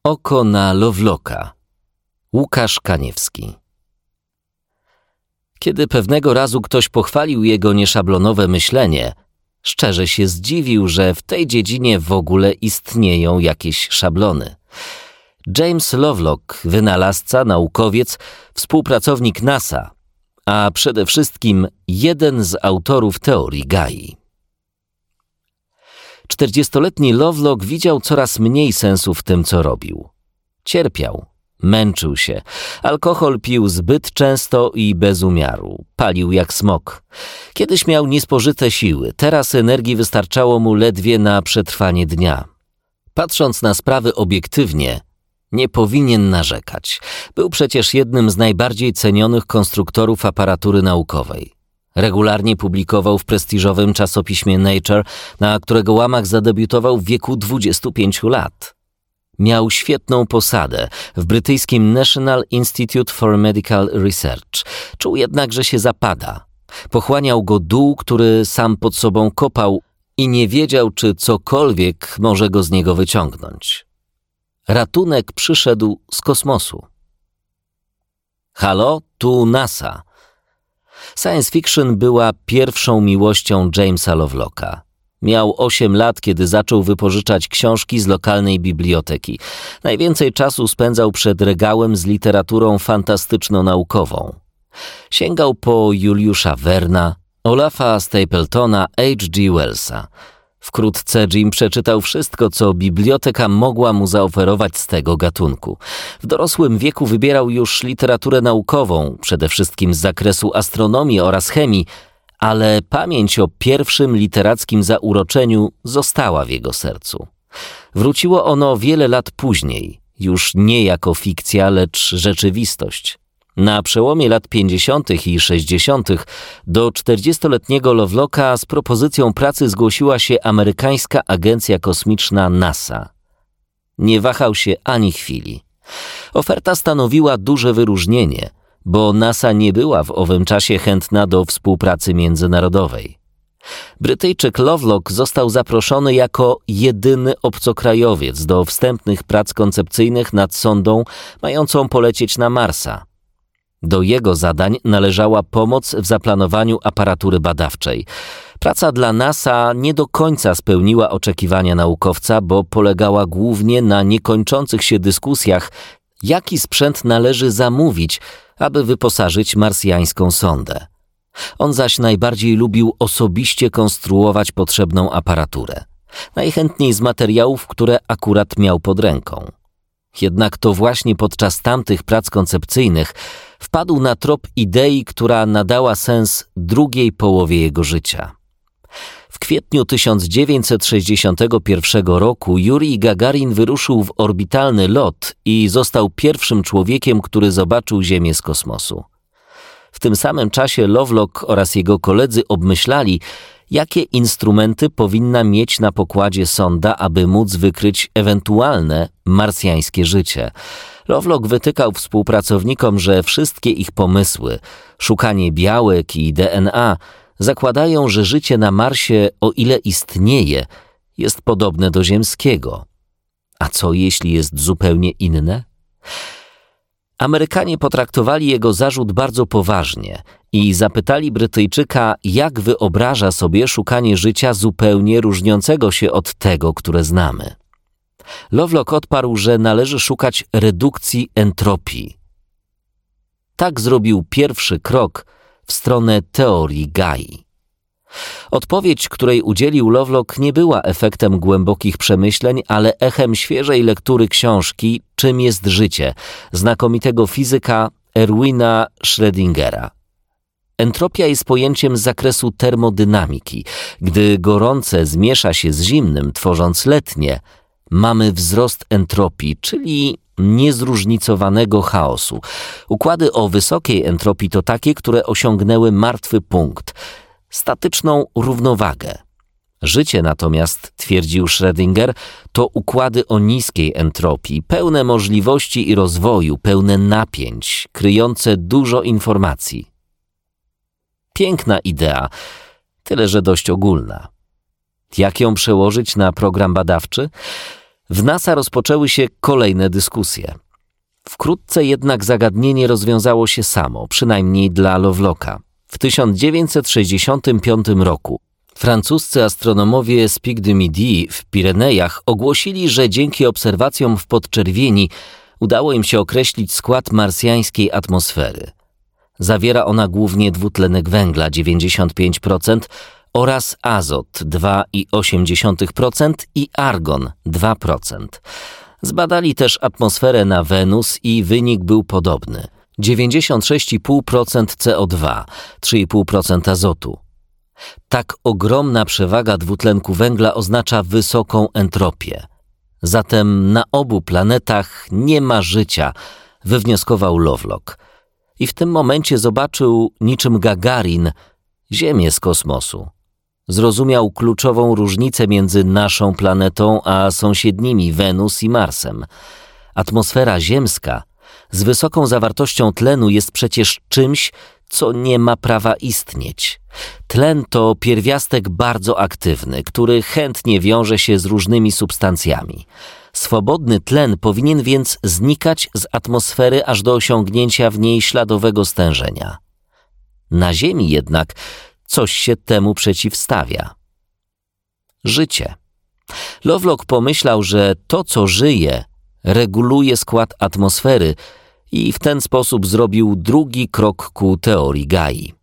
Oko na Lovelocka. Łukasz Kaniewski. Kiedy pewnego razu ktoś pochwalił jego nieszablonowe myślenie, szczerze się zdziwił, że w tej dziedzinie w ogóle istnieją jakieś szablony. James Lovelock, wynalazca, naukowiec, współpracownik NASA, a przede wszystkim jeden z autorów teorii Gai. 40-letni Lovelock widział coraz mniej sensu w tym, co robił. Cierpiał, męczył się, alkohol pił zbyt często i bez umiaru, palił jak smok. Kiedyś miał niespożyte siły, teraz energii wystarczało mu ledwie na przetrwanie dnia. Patrząc na sprawy obiektywnie, nie powinien narzekać. Był przecież jednym z najbardziej cenionych konstruktorów aparatury naukowej. Regularnie publikował w prestiżowym czasopiśmie Nature, na którego łamach zadebiutował w wieku 25 lat. Miał świetną posadę w brytyjskim National Institute for Medical Research. Czuł jednak, że się zapada. Pochłaniał go dół, który sam pod sobą kopał i nie wiedział, czy cokolwiek może go z niego wyciągnąć. Ratunek przyszedł z kosmosu. Halo, tu NASA. Science fiction była pierwszą miłością Jamesa Lovelocka. Miał 8 lat, kiedy zaczął wypożyczać książki z lokalnej biblioteki. Najwięcej czasu spędzał przed regałem z literaturą fantastyczno-naukową. Sięgał po Juliusza Verna, Olafa Stapletona, H.G. Wellsa. Wkrótce Jim przeczytał wszystko, co biblioteka mogła mu zaoferować z tego gatunku. W dorosłym wieku wybierał już literaturę naukową, przede wszystkim z zakresu astronomii oraz chemii, ale pamięć o pierwszym literackim zauroczeniu została w jego sercu. Wróciło ono wiele lat później, już nie jako fikcja, lecz rzeczywistość. Na przełomie lat 50. i 60. do 40-letniego Lovelocka z propozycją pracy zgłosiła się amerykańska agencja kosmiczna NASA. Nie wahał się ani chwili. Oferta stanowiła duże wyróżnienie, bo NASA nie była w owym czasie chętna do współpracy międzynarodowej. Brytyjczyk Lovelock został zaproszony jako jedyny obcokrajowiec do wstępnych prac koncepcyjnych nad sondą mającą polecieć na Marsa. Do jego zadań należała pomoc w zaplanowaniu aparatury badawczej. Praca dla NASA nie do końca spełniła oczekiwania naukowca, bo polegała głównie na niekończących się dyskusjach, jaki sprzęt należy zamówić, aby wyposażyć marsjańską sondę. On zaś najbardziej lubił osobiście konstruować potrzebną aparaturę. Najchętniej z materiałów, które akurat miał pod ręką. Jednak to właśnie podczas tamtych prac koncepcyjnych wpadł na trop idei, która nadała sens drugiej połowie jego życia. W kwietniu 1961 roku Jurij Gagarin wyruszył w orbitalny lot i został pierwszym człowiekiem, który zobaczył Ziemię z kosmosu. W tym samym czasie Lovelock oraz jego koledzy obmyślali, jakie instrumenty powinna mieć na pokładzie sonda, aby móc wykryć ewentualne marsjańskie życie. Lovelock wytykał współpracownikom, że wszystkie ich pomysły, szukanie białek i DNA, zakładają, że życie na Marsie, o ile istnieje, jest podobne do ziemskiego. A co jeśli jest zupełnie inne? Amerykanie potraktowali jego zarzut bardzo poważnie i zapytali Brytyjczyka, jak wyobraża sobie szukanie życia zupełnie różniącego się od tego, które znamy. Lovelock odparł, że należy szukać redukcji entropii. Tak zrobił pierwszy krok w stronę teorii Gai. Odpowiedź, której udzielił Lovelock, nie była efektem głębokich przemyśleń, ale echem świeżej lektury książki Czym jest życie? Znakomitego fizyka Erwina Schrödingera. Entropia jest pojęciem z zakresu termodynamiki. Gdy gorące zmiesza się z zimnym, tworząc letnie, mamy wzrost entropii, czyli niezróżnicowanego chaosu. Układy o wysokiej entropii to takie, które osiągnęły martwy punkt, statyczną równowagę. Życie natomiast, twierdził Schrödinger, to układy o niskiej entropii, pełne możliwości i rozwoju, pełne napięć, kryjące dużo informacji. Piękna idea, tyle że dość ogólna. Jak ją przełożyć na program badawczy? W NASA rozpoczęły się kolejne dyskusje. Wkrótce jednak zagadnienie rozwiązało się samo, przynajmniej dla Lovelocka. W 1965 roku francuscy astronomowie z Pic du Midi w Pirenejach ogłosili, że dzięki obserwacjom w podczerwieni udało im się określić skład marsjańskiej atmosfery. Zawiera ona głównie dwutlenek węgla 95% oraz azot 2,8% i argon 2%. Zbadali też atmosferę na Wenus i wynik był podobny. 96,5% CO2, 3,5% azotu. Tak ogromna przewaga dwutlenku węgla oznacza wysoką entropię. Zatem na obu planetach nie ma życia, wywnioskował Lovelock. I w tym momencie zobaczył, niczym Gagarin, Ziemię z kosmosu. Zrozumiał kluczową różnicę między naszą planetą a sąsiednimi Wenus i Marsem. Atmosfera ziemska z wysoką zawartością tlenu jest przecież czymś, co nie ma prawa istnieć. Tlen to pierwiastek bardzo aktywny, który chętnie wiąże się z różnymi substancjami. Swobodny tlen powinien więc znikać z atmosfery aż do osiągnięcia w niej śladowego stężenia. Na Ziemi jednak coś się temu przeciwstawia. Życie. Lovelock pomyślał, że to, co żyje, reguluje skład atmosfery i w ten sposób zrobił drugi krok ku teorii Gai.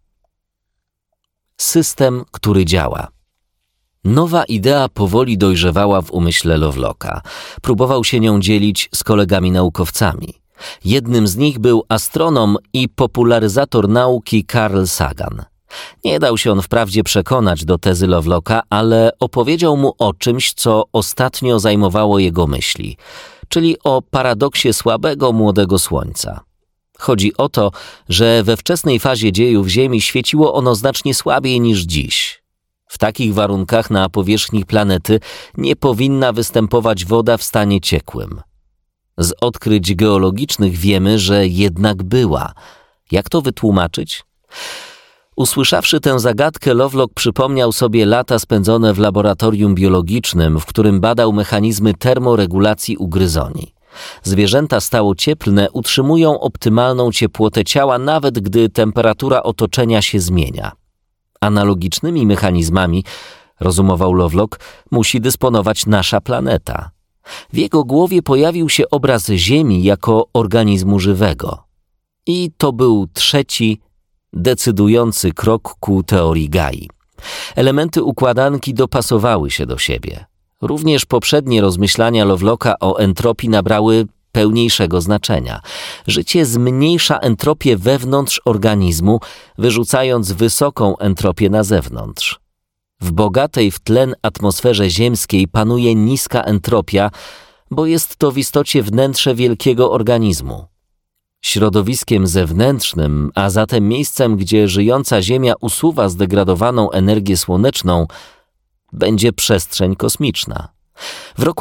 System, który działa. Nowa idea powoli dojrzewała w umyśle Lovelocka. Próbował się nią dzielić z kolegami naukowcami. Jednym z nich był astronom i popularyzator nauki Carl Sagan. Nie dał się on wprawdzie przekonać do tezy Lovelocka, ale opowiedział mu o czymś, co ostatnio zajmowało jego myśli, czyli o paradoksie słabego młodego słońca. Chodzi o to, że we wczesnej fazie dziejów Ziemi świeciło ono znacznie słabiej niż dziś. W takich warunkach na powierzchni planety nie powinna występować woda w stanie ciekłym. Z odkryć geologicznych wiemy, że jednak była. Jak to wytłumaczyć? Usłyszawszy tę zagadkę, Lovelock przypomniał sobie lata spędzone w laboratorium biologicznym, w którym badał mechanizmy termoregulacji ugryzoni. Zwierzęta stałocieplne utrzymują optymalną ciepłotę ciała, nawet gdy temperatura otoczenia się zmienia. Analogicznymi mechanizmami, rozumował Lovelock, musi dysponować nasza planeta. W jego głowie pojawił się obraz Ziemi jako organizmu żywego. I to był trzeci, decydujący krok ku teorii Gai. Elementy układanki dopasowały się do siebie. Również poprzednie rozmyślania Lovelocka o entropii nabrały pełniejszego znaczenia. Życie zmniejsza entropię wewnątrz organizmu, wyrzucając wysoką entropię na zewnątrz. W bogatej w tlen atmosferze ziemskiej panuje niska entropia, bo jest to w istocie wnętrze wielkiego organizmu. Środowiskiem zewnętrznym, a zatem miejscem, gdzie żyjąca Ziemia usuwa zdegradowaną energię słoneczną, będzie przestrzeń kosmiczna. W roku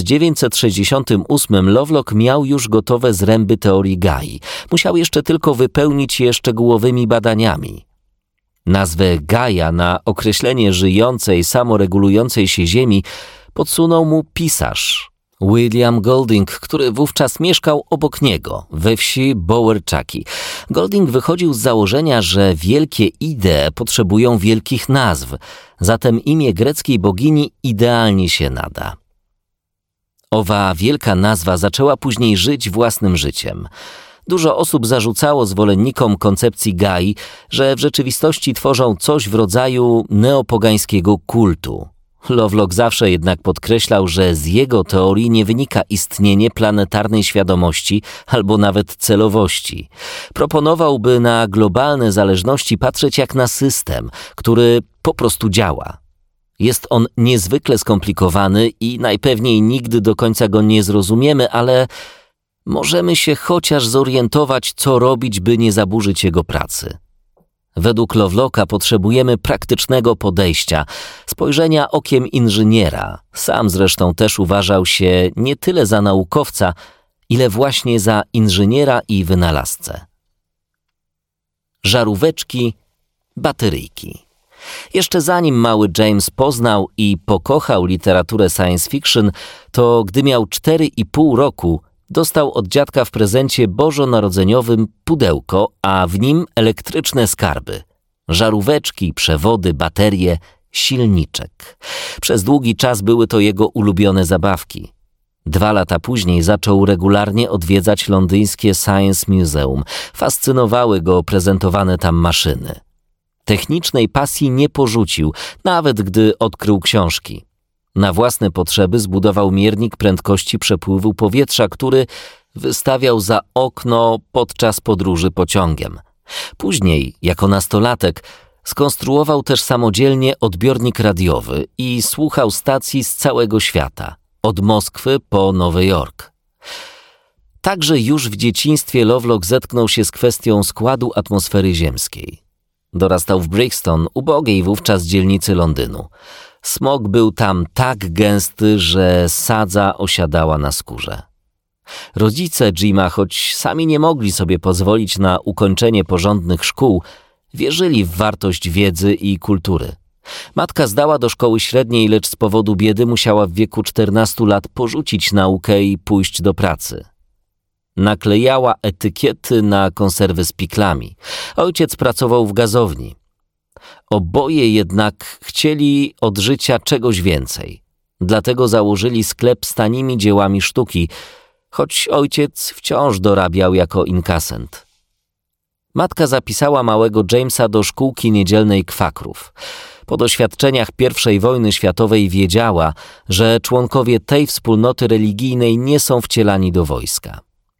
1968 Lovelock miał już gotowe zręby teorii Gai. Musiał jeszcze tylko wypełnić je szczegółowymi badaniami. Nazwę Gaia na określenie żyjącej, samoregulującej się Ziemi podsunął mu pisarz William Golding, który wówczas mieszkał obok niego, we wsi Bowerczaki. Golding wychodził z założenia, że wielkie idee potrzebują wielkich nazw, zatem imię greckiej bogini idealnie się nada. Owa wielka nazwa zaczęła później żyć własnym życiem. Dużo osób zarzucało zwolennikom koncepcji Gai, że w rzeczywistości tworzą coś w rodzaju neopogańskiego kultu. Lovelock zawsze jednak podkreślał, że z jego teorii nie wynika istnienie planetarnej świadomości albo nawet celowości. Proponował, by na globalne zależności patrzeć jak na system, który po prostu działa. Jest on niezwykle skomplikowany i najpewniej nigdy do końca go nie zrozumiemy, ale możemy się chociaż zorientować, co robić, by nie zaburzyć jego pracy. Według Lovelocka potrzebujemy praktycznego podejścia, spojrzenia okiem inżyniera. Sam zresztą też uważał się nie tyle za naukowca, ile właśnie za inżyniera i wynalazcę. Żaróweczki, bateryjki. Jeszcze zanim mały James poznał i pokochał literaturę science fiction, to gdy miał 4,5 roku, dostał od dziadka w prezencie bożonarodzeniowym pudełko, a w nim elektryczne skarby. Żaróweczki, przewody, baterie, silniczek. Przez długi czas były to jego ulubione zabawki. 2 lata później zaczął regularnie odwiedzać londyńskie Science Museum. Fascynowały go prezentowane tam maszyny. Technicznej pasji nie porzucił, nawet gdy odkrył książki. Na własne potrzeby zbudował miernik prędkości przepływu powietrza, który wystawiał za okno podczas podróży pociągiem. Później, jako nastolatek, skonstruował też samodzielnie odbiornik radiowy i słuchał stacji z całego świata, od Moskwy po Nowy Jork. Także już w dzieciństwie Lovelock zetknął się z kwestią składu atmosfery ziemskiej. Dorastał w Brixton, ubogiej wówczas dzielnicy Londynu. Smog był tam tak gęsty, że sadza osiadała na skórze. Rodzice Jima, choć sami nie mogli sobie pozwolić na ukończenie porządnych szkół, wierzyli w wartość wiedzy i kultury. Matka zdała do szkoły średniej, lecz z powodu biedy musiała w wieku 14 lat porzucić naukę i pójść do pracy. Naklejała etykiety na konserwy z piklami. Ojciec pracował w gazowni. Oboje jednak chcieli od życia czegoś więcej. Dlatego założyli sklep z tanimi dziełami sztuki, choć ojciec wciąż dorabiał jako inkasent. Matka zapisała małego Jamesa do szkółki niedzielnej kwakrów. Po doświadczeniach I wojny światowej wiedziała, że członkowie tej wspólnoty religijnej nie są wcielani do wojska.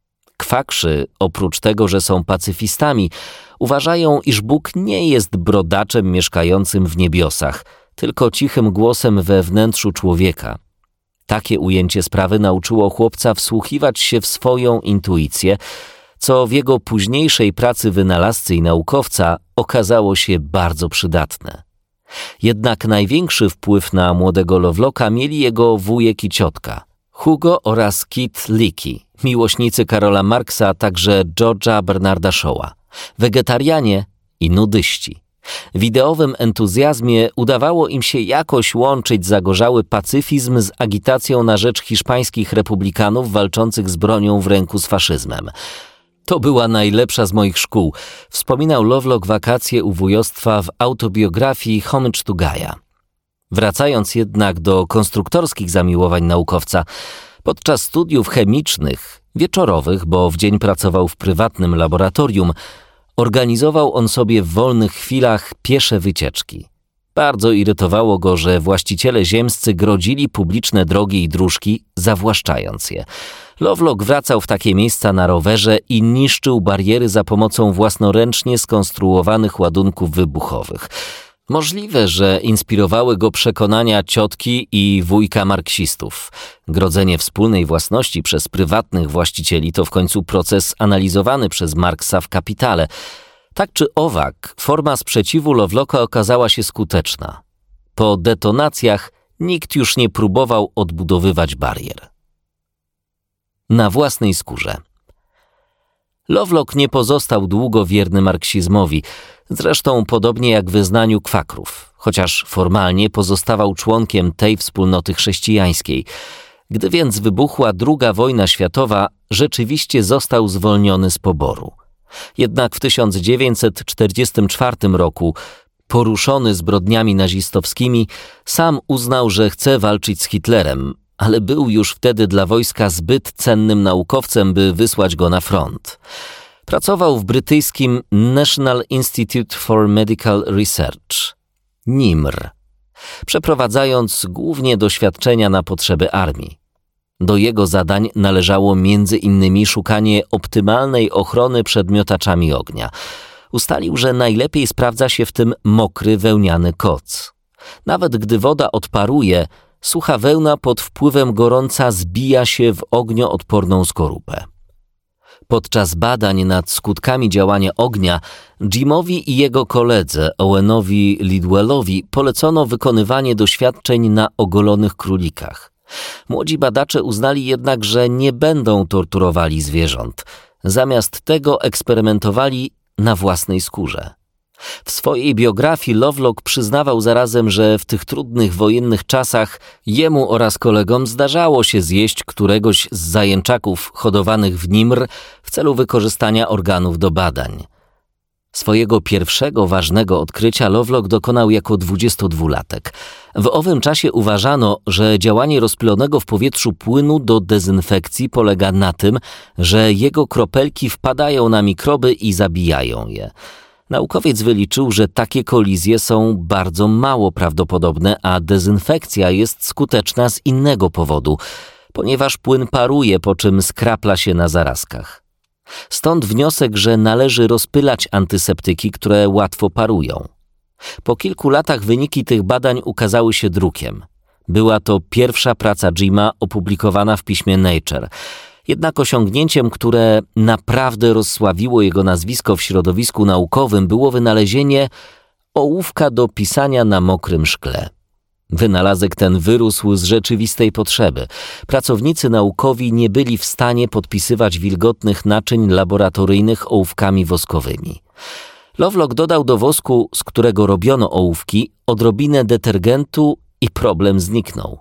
Kwakrzy, oprócz tego, że są pacyfistami, uważają, iż Bóg nie jest brodaczem mieszkającym w niebiosach, tylko cichym głosem we wnętrzu człowieka. Takie ujęcie sprawy nauczyło chłopca wsłuchiwać się w swoją intuicję, co w jego późniejszej pracy wynalazcy i naukowca okazało się bardzo przydatne. Jednak największy wpływ na młodego Lovelocka mieli jego wujek i ciotka, Hugo oraz Kit Leakey, miłośnicy Karola Marksa, a także George'a Bernarda Shawa, wegetarianie i nudyści. W ideowym entuzjazmie udawało im się jakoś łączyć zagorzały pacyfizm z agitacją na rzecz hiszpańskich republikanów walczących z bronią w ręku z faszyzmem. To była najlepsza z moich szkół, wspominał Lovelock wakacje u wujostwa w autobiografii Homage to Gaia. Wracając jednak do konstruktorskich zamiłowań naukowca, podczas studiów chemicznych, wieczorowych, bo w dzień pracował w prywatnym laboratorium, organizował on sobie w wolnych chwilach piesze wycieczki. Bardzo irytowało go, że właściciele ziemscy grodzili publiczne drogi i dróżki, zawłaszczając je. Lovelock wracał w takie miejsca na rowerze i niszczył bariery za pomocą własnoręcznie skonstruowanych ładunków wybuchowych. Możliwe, że inspirowały go przekonania ciotki i wujka marksistów. Grodzenie wspólnej własności przez prywatnych właścicieli to w końcu proces analizowany przez Marksa w Kapitale. Tak czy owak, forma sprzeciwu Lovelocka okazała się skuteczna. Po detonacjach nikt już nie próbował odbudowywać barier. Na własnej skórze. Lovelock nie pozostał długo wierny marksizmowi, zresztą podobnie jak wyznaniu kwakrów, chociaż formalnie pozostawał członkiem tej wspólnoty chrześcijańskiej. Gdy więc wybuchła II wojna światowa, rzeczywiście został zwolniony z poboru. Jednak w 1944 roku, poruszony zbrodniami nazistowskimi, sam uznał, że chce walczyć z Hitlerem, ale był już wtedy dla wojska zbyt cennym naukowcem, by wysłać go na front. Pracował w brytyjskim National Institute for Medical Research, NIMR, przeprowadzając głównie doświadczenia na potrzeby armii. Do jego zadań należało m.in. szukanie optymalnej ochrony przed miotaczami ognia. Ustalił, że najlepiej sprawdza się w tym mokry wełniany koc. Nawet gdy woda odparuje, sucha wełna pod wpływem gorąca zbija się w ognioodporną skorupę. Podczas badań nad skutkami działania ognia Jimowi i jego koledze Owenowi Lidwellowi polecono wykonywanie doświadczeń na ogolonych królikach. Młodzi badacze uznali jednak, że nie będą torturowali zwierząt. Zamiast tego eksperymentowali na własnej skórze. W swojej biografii Lovelock przyznawał zarazem, że w tych trudnych wojennych czasach jemu oraz kolegom zdarzało się zjeść któregoś z zajęczaków hodowanych w Nimr w celu wykorzystania organów do badań. Swojego pierwszego ważnego odkrycia Lovelock dokonał jako 22-latek. W owym czasie uważano, że działanie rozpylonego w powietrzu płynu do dezynfekcji polega na tym, że jego kropelki wpadają na mikroby i zabijają je. Naukowiec wyliczył, że takie kolizje są bardzo mało prawdopodobne, a dezynfekcja jest skuteczna z innego powodu, ponieważ płyn paruje, po czym skrapla się na zarazkach. Stąd wniosek, że należy rozpylać antyseptyki, które łatwo parują. Po kilku latach wyniki tych badań ukazały się drukiem. Była to pierwsza praca Jima opublikowana w piśmie Nature. Jednak osiągnięciem, które naprawdę rozsławiło jego nazwisko w środowisku naukowym, było wynalezienie ołówka do pisania na mokrym szkle. Wynalazek ten wyrósł z rzeczywistej potrzeby. Pracownicy naukowi nie byli w stanie podpisywać wilgotnych naczyń laboratoryjnych ołówkami woskowymi. Lovelock dodał do wosku, z którego robiono ołówki, odrobinę detergentu i problem zniknął.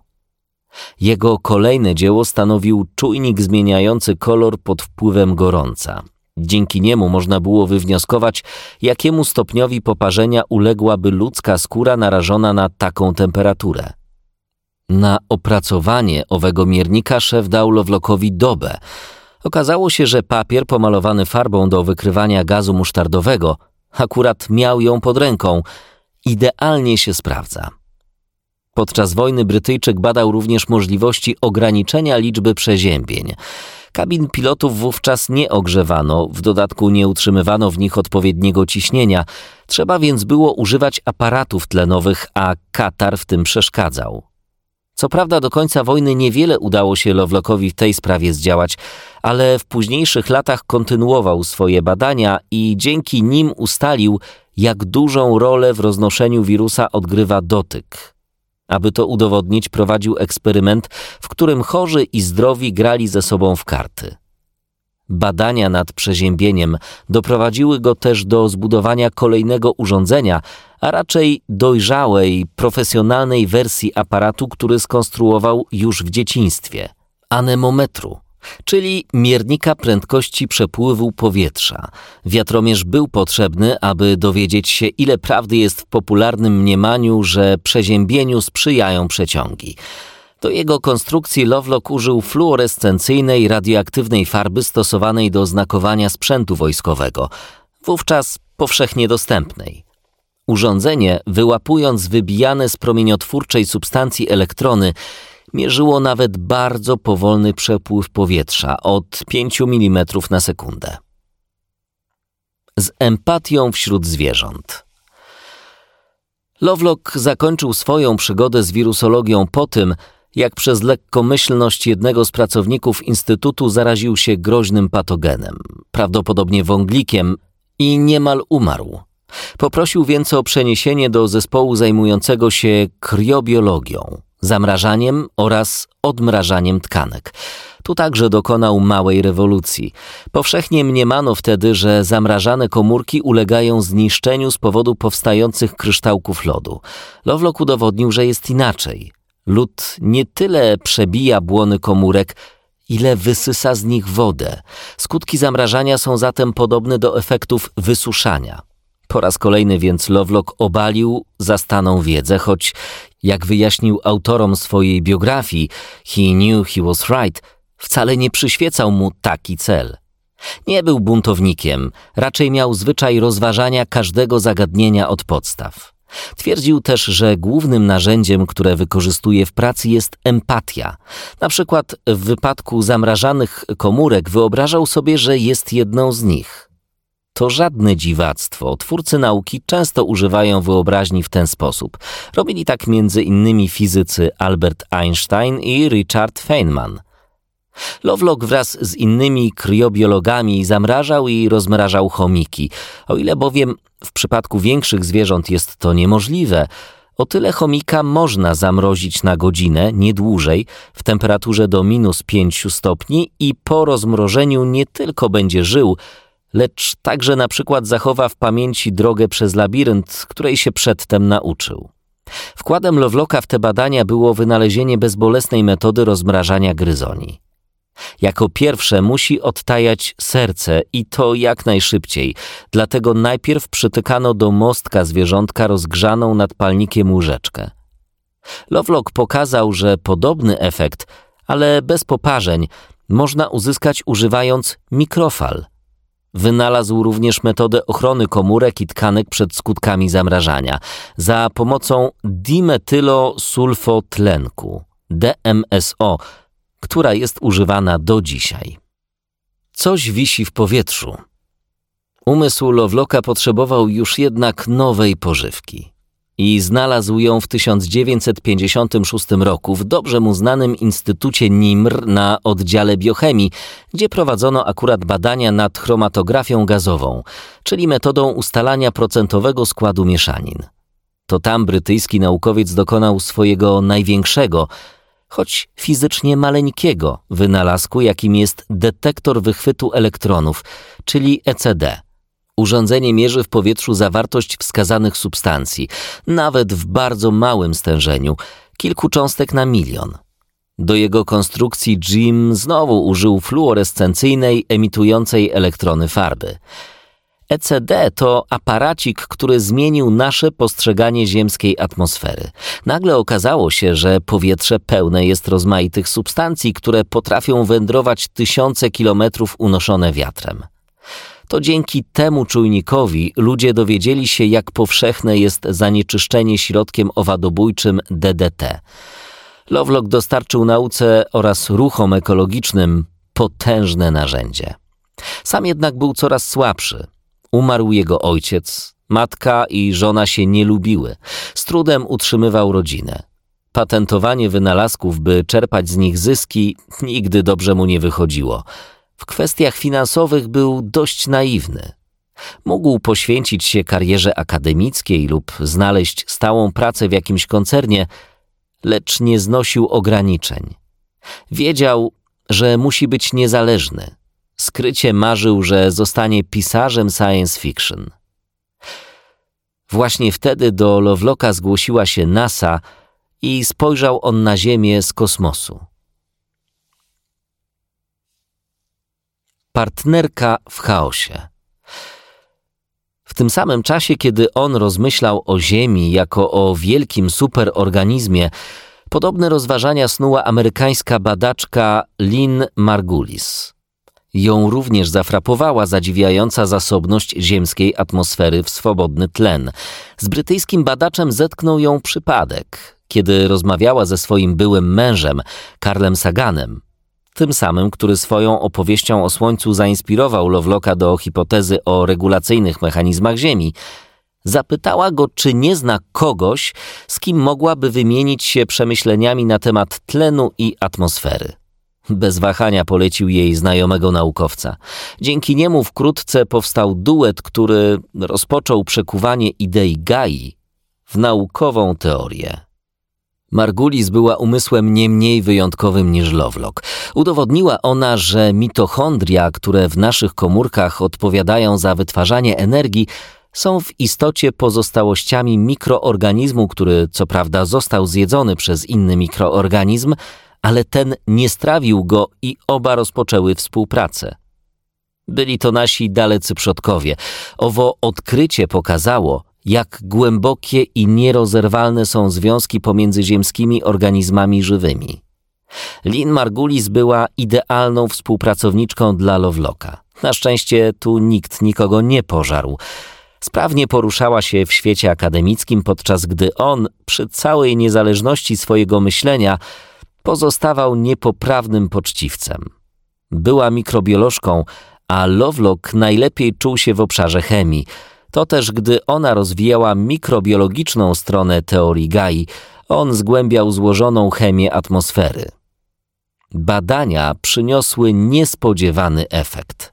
Jego kolejne dzieło stanowił czujnik zmieniający kolor pod wpływem gorąca. Dzięki niemu można było wywnioskować, jakiemu stopniowi poparzenia uległaby ludzka skóra narażona na taką temperaturę. Na opracowanie owego miernika szef dał Lovelockowi dobę. Okazało się, że papier pomalowany farbą do wykrywania gazu musztardowego akurat miał ją pod ręką. Idealnie się sprawdza. Podczas wojny Brytyjczyk badał również możliwości ograniczenia liczby przeziębień. Kabin pilotów wówczas nie ogrzewano, w dodatku nie utrzymywano w nich odpowiedniego ciśnienia. Trzeba więc było używać aparatów tlenowych, a katar w tym przeszkadzał. Co prawda do końca wojny niewiele udało się Lovelockowi w tej sprawie zdziałać, ale w późniejszych latach kontynuował swoje badania i dzięki nim ustalił, jak dużą rolę w roznoszeniu wirusa odgrywa dotyk. Aby to udowodnić, prowadził eksperyment, w którym chorzy i zdrowi grali ze sobą w karty. Badania nad przeziębieniem doprowadziły go też do zbudowania kolejnego urządzenia, a raczej dojrzałej, profesjonalnej wersji aparatu, który skonstruował już w dzieciństwie – anemometru, czyli miernika prędkości przepływu powietrza. Wiatromierz był potrzebny, aby dowiedzieć się, ile prawdy jest w popularnym mniemaniu, że przeziębieniu sprzyjają przeciągi. Do jego konstrukcji Lovelock użył fluorescencyjnej, radioaktywnej farby stosowanej do znakowania sprzętu wojskowego, wówczas powszechnie dostępnej. Urządzenie, wyłapując wybijane z promieniotwórczej substancji elektrony, mierzyło nawet bardzo powolny przepływ powietrza od 5 mm na sekundę. Z empatią wśród zwierząt. Lovelock zakończył swoją przygodę z wirusologią po tym, jak przez lekkomyślność jednego z pracowników Instytutu zaraził się groźnym patogenem, prawdopodobnie wąglikiem, i niemal umarł. Poprosił więc o przeniesienie do zespołu zajmującego się kriobiologią, zamrażaniem oraz odmrażaniem tkanek. Tu także dokonał małej rewolucji. Powszechnie mniemano wtedy, że zamrażane komórki ulegają zniszczeniu z powodu powstających kryształków lodu. Lovelock udowodnił, że jest inaczej. Lód nie tyle przebija błony komórek, ile wysysa z nich wodę. Skutki zamrażania są zatem podobne do efektów wysuszania. Po raz kolejny więc Lovelock obalił zastaną wiedzę, choć, jak wyjaśnił autorom swojej biografii, he knew he was right, wcale nie przyświecał mu taki cel. Nie był buntownikiem, raczej miał zwyczaj rozważania każdego zagadnienia od podstaw. Twierdził też, że głównym narzędziem, które wykorzystuje w pracy, jest empatia. Na przykład w wypadku zamrażanych komórek wyobrażał sobie, że jest jedną z nich. To żadne dziwactwo. Twórcy nauki często używają wyobraźni w ten sposób. Robili tak m.in. fizycy Albert Einstein i Richard Feynman. Lovelock wraz z innymi kriobiologami zamrażał i rozmrażał chomiki. O ile bowiem w przypadku większych zwierząt jest to niemożliwe, o tyle chomika można zamrozić na godzinę, nie dłużej, w temperaturze do -5 stopni i po rozmrożeniu nie tylko będzie żył, lecz także na przykład zachowa w pamięci drogę przez labirynt, której się przedtem nauczył. Wkładem Lovelocka w te badania było wynalezienie bezbolesnej metody rozmrażania gryzoni. Jako pierwsze musi odtajać serce i to jak najszybciej, dlatego najpierw przytykano do mostka zwierzątka rozgrzaną nad palnikiem łyżeczkę. Lovelock pokazał, że podobny efekt, ale bez poparzeń, można uzyskać używając mikrofal. Wynalazł również metodę ochrony komórek i tkanek przed skutkami zamrażania za pomocą dimetylosulfotlenku, DMSO, która jest używana do dzisiaj. Coś wisi w powietrzu. Umysł Lovelocka potrzebował już jednak nowej pożywki i znalazł ją w 1956 roku w dobrze mu znanym Instytucie NIMR na oddziale biochemii, gdzie prowadzono akurat badania nad chromatografią gazową, czyli metodą ustalania procentowego składu mieszanin. To tam brytyjski naukowiec dokonał swojego największego, choć fizycznie maleńkiego wynalazku, jakim jest detektor wychwytu elektronów, czyli ECD. Urządzenie mierzy w powietrzu zawartość wskazanych substancji, nawet w bardzo małym stężeniu, kilku cząstek na milion. Do jego konstrukcji Jim znowu użył fluorescencyjnej, emitującej elektrony farby. ECD to aparacik, który zmienił nasze postrzeganie ziemskiej atmosfery. Nagle okazało się, że powietrze pełne jest rozmaitych substancji, które potrafią wędrować tysiące kilometrów unoszone wiatrem. To dzięki temu czujnikowi ludzie dowiedzieli się, jak powszechne jest zanieczyszczenie środkiem owadobójczym DDT. Lovelock dostarczył nauce oraz ruchom ekologicznym potężne narzędzie. Sam jednak był coraz słabszy. Umarł jego ojciec, matka i żona się nie lubiły. Z trudem utrzymywał rodzinę. Patentowanie wynalazków, by czerpać z nich zyski, nigdy dobrze mu nie wychodziło. W kwestiach finansowych był dość naiwny. Mógł poświęcić się karierze akademickiej lub znaleźć stałą pracę w jakimś koncernie, lecz nie znosił ograniczeń. Wiedział, że musi być niezależny. Skrycie marzył, że zostanie pisarzem science fiction. Właśnie wtedy do Lovelocka zgłosiła się NASA i spojrzał on na Ziemię z kosmosu. Partnerka w chaosie. W tym samym czasie, kiedy on rozmyślał o Ziemi jako o wielkim superorganizmie, podobne rozważania snuła amerykańska badaczka Lynn Margulis. Ją również zafrapowała zadziwiająca zasobność ziemskiej atmosfery w swobodny tlen. Z brytyjskim badaczem zetknął ją przypadek, kiedy rozmawiała ze swoim byłym mężem, Carlem Saganem, tym samym, który swoją opowieścią o Słońcu zainspirował Lovelocka do hipotezy o regulacyjnych mechanizmach Ziemi. Zapytała go, czy nie zna kogoś, z kim mogłaby wymienić się przemyśleniami na temat tlenu i atmosfery. Bez wahania polecił jej znajomego naukowca. Dzięki niemu wkrótce powstał duet, który rozpoczął przekuwanie idei Gai w naukową teorię. Margulis była umysłem nie mniej wyjątkowym niż Lovelock. Udowodniła ona, że mitochondria, które w naszych komórkach odpowiadają za wytwarzanie energii, są w istocie pozostałościami mikroorganizmu, który co prawda został zjedzony przez inny mikroorganizm, ale ten nie strawił go i oba rozpoczęły współpracę. Byli to nasi dalecy przodkowie. Owo odkrycie pokazało, jak głębokie i nierozerwalne są związki pomiędzy ziemskimi organizmami żywymi. Lynn Margulis była idealną współpracowniczką dla Lovelocka. Na szczęście tu nikt nikogo nie pożarł. Sprawnie poruszała się w świecie akademickim, podczas gdy on, przy całej niezależności swojego myślenia, pozostawał niepoprawnym poczciwcem. Była mikrobiolożką, a Lovelock najlepiej czuł się w obszarze chemii. To też gdy ona rozwijała mikrobiologiczną stronę teorii Gai, on zgłębiał złożoną chemię atmosfery. Badania przyniosły niespodziewany efekt.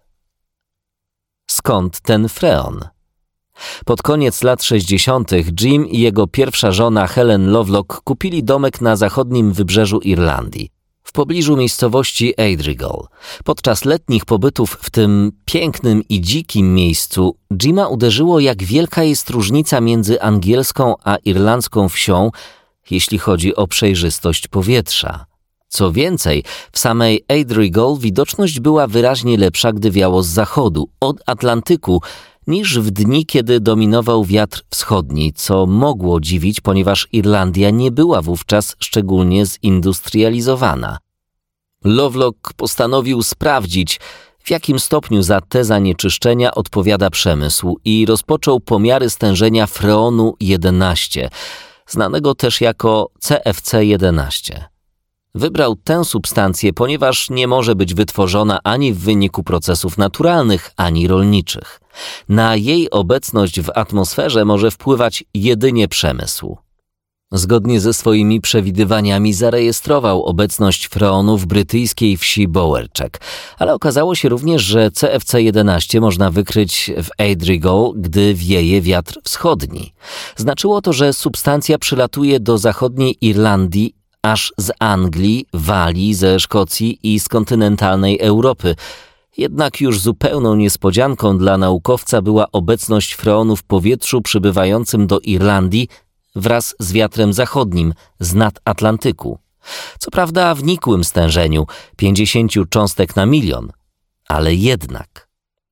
Skąd ten freon? Pod koniec lat 60. Jim i jego pierwsza żona Helen Lovelock kupili domek na zachodnim wybrzeżu Irlandii. w pobliżu miejscowości Adrigole. Podczas letnich pobytów w tym pięknym i dzikim miejscu Jima uderzyło, jak wielka jest różnica między angielską a irlandzką wsią, jeśli chodzi o przejrzystość powietrza. Co więcej, w samej Adrigole widoczność była wyraźnie lepsza, gdy wiało z zachodu, od Atlantyku, niż w dni, kiedy dominował wiatr wschodni, co mogło dziwić, ponieważ Irlandia nie była wówczas szczególnie zindustrializowana. Lovelock postanowił sprawdzić, w jakim stopniu za te zanieczyszczenia odpowiada przemysł i rozpoczął pomiary stężenia freonu 11, znanego też jako CFC-11. Wybrał tę substancję, ponieważ nie może być wytworzona ani w wyniku procesów naturalnych, ani rolniczych. Na jej obecność w atmosferze może wpływać jedynie przemysł. Zgodnie ze swoimi przewidywaniami zarejestrował obecność freonu w brytyjskiej wsi Bowerczek, ale okazało się również, że CFC-11 można wykryć w Adrigole, gdy wieje wiatr wschodni. Znaczyło to, że substancja przylatuje do zachodniej Irlandii aż z Anglii, Walii, ze Szkocji i z kontynentalnej Europy. Jednak już zupełną niespodzianką dla naukowca była obecność freonu w powietrzu przybywającym do Irlandii wraz z wiatrem zachodnim z nad Atlantyku. Co prawda w nikłym stężeniu 50 cząstek na milion, ale jednak.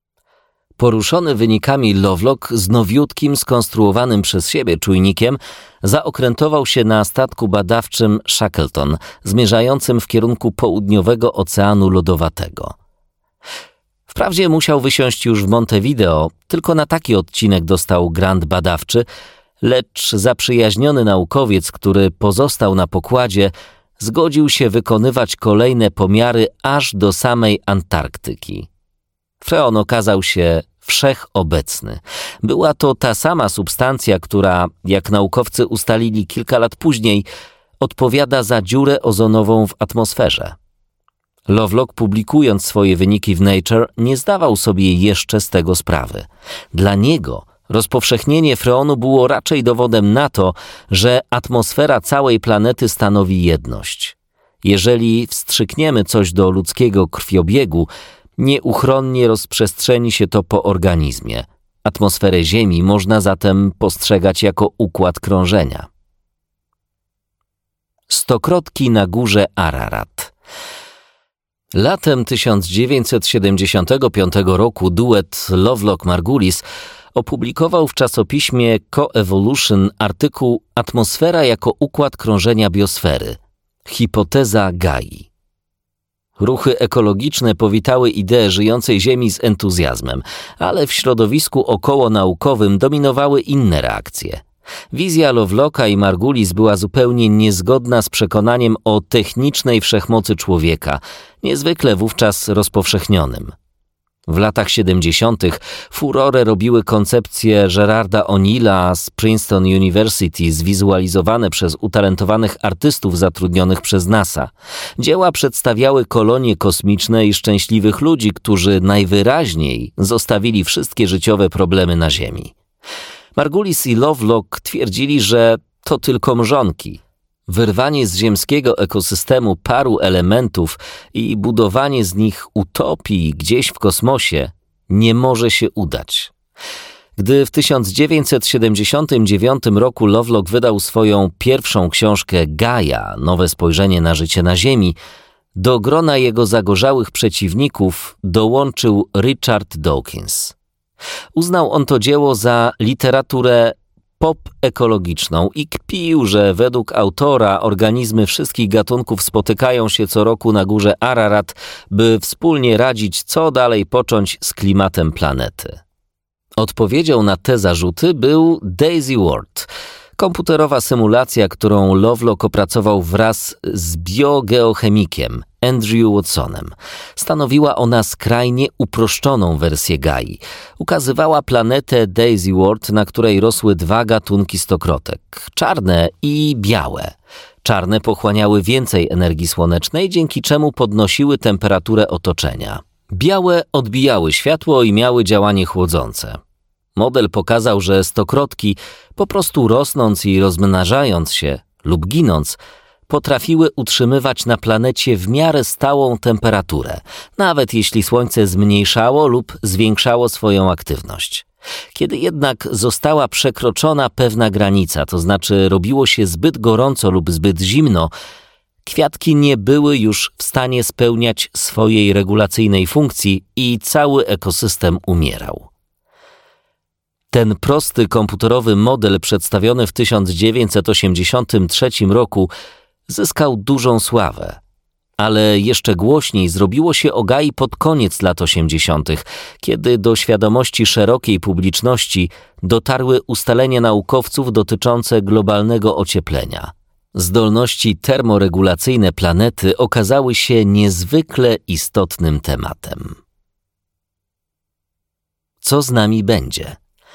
Poruszony wynikami Lovelock z nowiutkim, skonstruowanym przez siebie czujnikiem zaokrętował się na statku badawczym Shackleton, zmierzającym w kierunku południowego Oceanu Lodowatego. Wprawdzie musiał wysiąść już w Montevideo, tylko na taki odcinek dostał grant badawczy, lecz zaprzyjaźniony naukowiec, który pozostał na pokładzie, zgodził się wykonywać kolejne pomiary aż do samej Antarktyki. Freon okazał się wszechobecny. Była to ta sama substancja, która, jak naukowcy ustalili kilka lat później, odpowiada za dziurę ozonową w atmosferze. Lovelock, publikując swoje wyniki w Nature, nie zdawał sobie jeszcze z tego sprawy. Dla niego rozpowszechnienie freonu było raczej dowodem na to, że atmosfera całej planety stanowi jedność. Jeżeli wstrzykniemy coś do ludzkiego krwiobiegu, nieuchronnie rozprzestrzeni się to po organizmie. Atmosferę Ziemi można zatem postrzegać jako układ krążenia. Stokrotki na górze Ararat. Latem 1975 roku duet Lovelock-Margulis opublikował w czasopiśmie Coevolution artykuł Atmosfera jako układ krążenia biosfery. Hipoteza Gai. Ruchy ekologiczne powitały ideę żyjącej Ziemi z entuzjazmem, ale w środowisku okołonaukowym dominowały inne reakcje. Wizja Lovelocka i Margulis była zupełnie niezgodna z przekonaniem o technicznej wszechmocy człowieka, niezwykle wówczas rozpowszechnionym. W latach 70. furorę robiły koncepcje Gerarda O'Neilla z Princeton University zwizualizowane przez utalentowanych artystów zatrudnionych przez NASA. Dzieła przedstawiały kolonie kosmiczne i szczęśliwych ludzi, którzy najwyraźniej zostawili wszystkie życiowe problemy na Ziemi. Margulis i Lovelock twierdzili, że to tylko mrzonki. Wyrwanie z ziemskiego ekosystemu paru elementów i budowanie z nich utopii gdzieś w kosmosie nie może się udać. Gdy w 1979 roku Lovelock wydał swoją pierwszą książkę Gaia, nowe spojrzenie na życie na Ziemi, do grona jego zagorzałych przeciwników dołączył Richard Dawkins. Uznał on to dzieło za literaturę pop-ekologiczną i kpił, że według autora organizmy wszystkich gatunków spotykają się co roku na górze Ararat, by wspólnie radzić, co dalej począć z klimatem planety. Odpowiedzią na te zarzuty był Daisy World, komputerowa symulacja, którą Lovelock opracował wraz z biogeochemikiem Andrew Watsonem. Stanowiła ona skrajnie uproszczoną wersję Gai. Ukazywała planetę Daisy World, na której rosły dwa gatunki stokrotek – czarne i białe. Czarne pochłaniały więcej energii słonecznej, dzięki czemu podnosiły temperaturę otoczenia. Białe odbijały światło i miały działanie chłodzące. Model pokazał, że stokrotki, po prostu rosnąc i rozmnażając się lub ginąc, potrafiły utrzymywać na planecie w miarę stałą temperaturę, nawet jeśli Słońce zmniejszało lub zwiększało swoją aktywność. Kiedy jednak została przekroczona pewna granica, to znaczy robiło się zbyt gorąco lub zbyt zimno, kwiatki nie były już w stanie spełniać swojej regulacyjnej funkcji i cały ekosystem umierał. Ten prosty komputerowy model przedstawiony w 1983 roku zyskał dużą sławę, ale jeszcze głośniej zrobiło się o Gai pod koniec lat 80., kiedy do świadomości szerokiej publiczności dotarły ustalenia naukowców dotyczące globalnego ocieplenia. Zdolności termoregulacyjne planety okazały się niezwykle istotnym tematem. Co z nami będzie?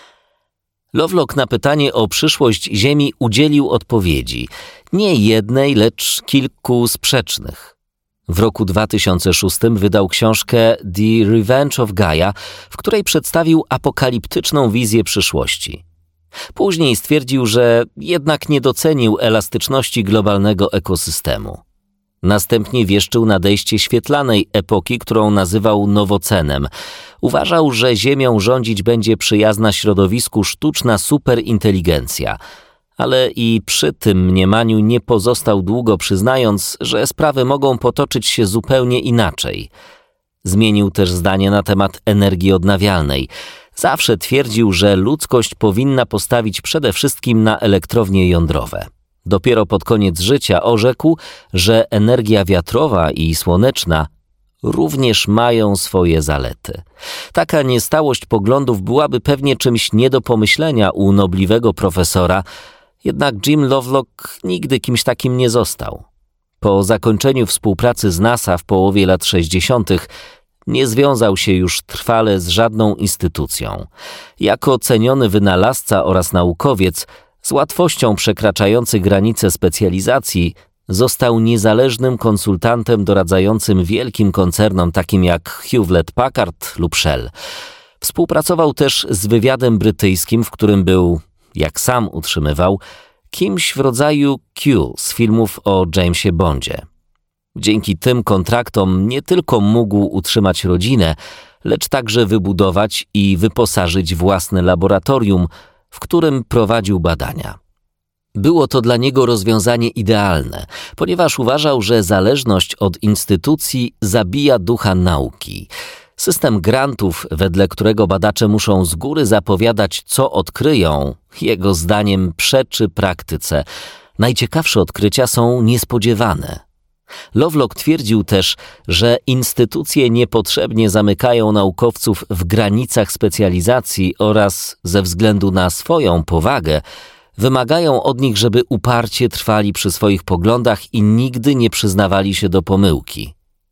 Lovelock na pytanie o przyszłość Ziemi udzielił odpowiedzi, nie jednej, lecz kilku sprzecznych. W roku 2006 wydał książkę The Revenge of Gaia, w której przedstawił apokaliptyczną wizję przyszłości. Później stwierdził, że jednak nie docenił elastyczności globalnego ekosystemu. Następnie wieszczył nadejście świetlanej epoki, którą nazywał nowocenem. Uważał, że Ziemią rządzić będzie przyjazna środowisku sztuczna superinteligencja, ale i przy tym mniemaniu nie pozostał długo, przyznając, że sprawy mogą potoczyć się zupełnie inaczej. Zmienił też zdanie na temat energii odnawialnej. Zawsze twierdził, że ludzkość powinna postawić przede wszystkim na elektrownie jądrowe. Dopiero pod koniec życia orzekł, że energia wiatrowa i słoneczna również mają swoje zalety. Taka niestałość poglądów byłaby pewnie czymś nie do pomyślenia u nobliwego profesora, jednak Jim Lovelock nigdy kimś takim nie został. Po zakończeniu współpracy z NASA w połowie lat 60. nie związał się już trwale z żadną instytucją. Jako ceniony wynalazca oraz naukowiec, z łatwością przekraczający granice specjalizacji, został niezależnym konsultantem doradzającym wielkim koncernom takim jak Hewlett-Packard lub Shell. Współpracował też z wywiadem brytyjskim, w którym był, jak sam utrzymywał, kimś w rodzaju Q z filmów o Jamesie Bondzie. Dzięki tym kontraktom nie tylko mógł utrzymać rodzinę, lecz także wybudować i wyposażyć własne laboratorium, w którym prowadził badania. Było to dla niego rozwiązanie idealne, ponieważ uważał, że zależność od instytucji zabija ducha nauki. System grantów, wedle którego badacze muszą z góry zapowiadać, co odkryją, jego zdaniem przeczy praktyce. Najciekawsze odkrycia są niespodziewane. Lovelock twierdził też, że instytucje niepotrzebnie zamykają naukowców w granicach specjalizacji oraz ze względu na swoją powagę wymagają od nich, żeby uparcie trwali przy swoich poglądach i nigdy nie przyznawali się do pomyłki.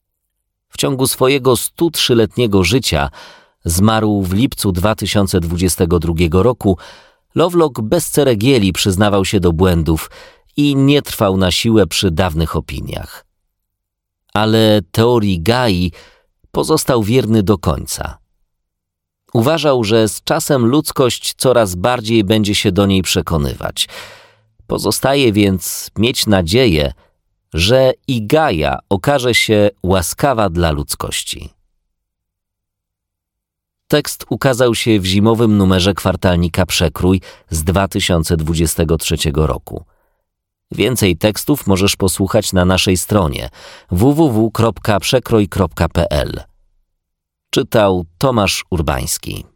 W ciągu swojego 103-letniego życia, zmarł w lipcu 2022 roku, Lovelock bez ceregieli przyznawał się do błędów i nie trwał na siłę przy dawnych opiniach. Ale teorii Gai pozostał wierny do końca. Uważał, że z czasem ludzkość coraz bardziej będzie się do niej przekonywać. Pozostaje więc mieć nadzieję, że i Gaia okaże się łaskawa dla ludzkości. Tekst ukazał się w zimowym numerze kwartalnika Przekrój z 2023 roku. Więcej tekstów możesz posłuchać na naszej stronie www.przekroj.pl. Czytał Tomasz Urbański.